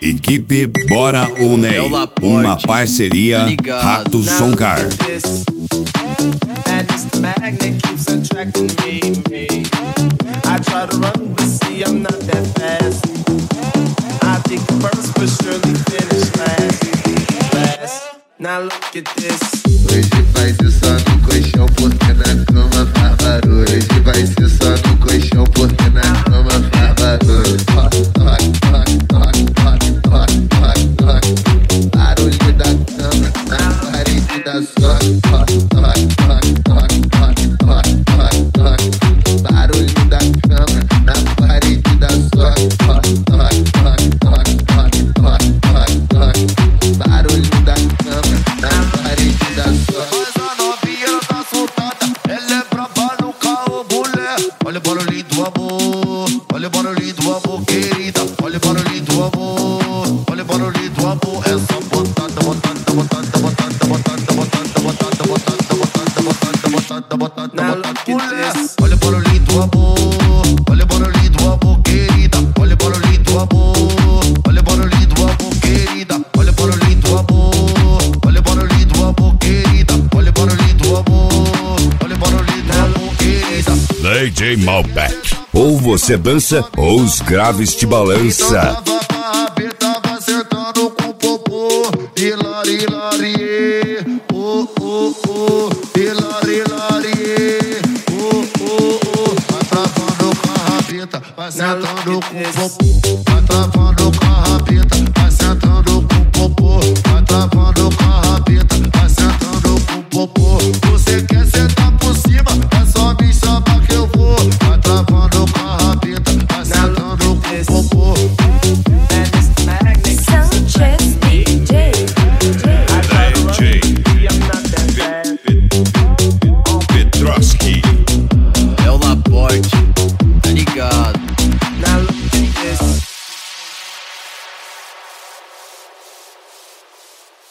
Equipe Bora ou Ney, uma parceria Rato Soncar. Now look at this. Hoje vai ser só no colchão porque na cama faz barulho. Hoje vai ser só no colchão porque na cama faz barulho. Barulho da cama na parede da sua. Barulho da cama na parede da sua. Barulho da cama na parede da sua. Mas a novinha ela tá soltada, ela é brava no carro, mulher. Olha o barulhinho do amor, olha o barulhinho do amor, querida. Olha o barulhinho do amor, olha o barulhinho do amor. É só botada, botada, botada, botada, botada, botada, botada, botada, botada, botada, botada, botada, mulher. Olha o barulhinho do amor, olha o barulhinho do amor, querida. Olha o barulhinho do amor, olha o barulhinho do amor, querida. Olha o barulhinho do amor, olha o barulhinho do amor, querida. Olha o barulhinho do amor, olha o barulhinho do amor, querida. DJ Malbec. Ou você dança ou os graves te balança.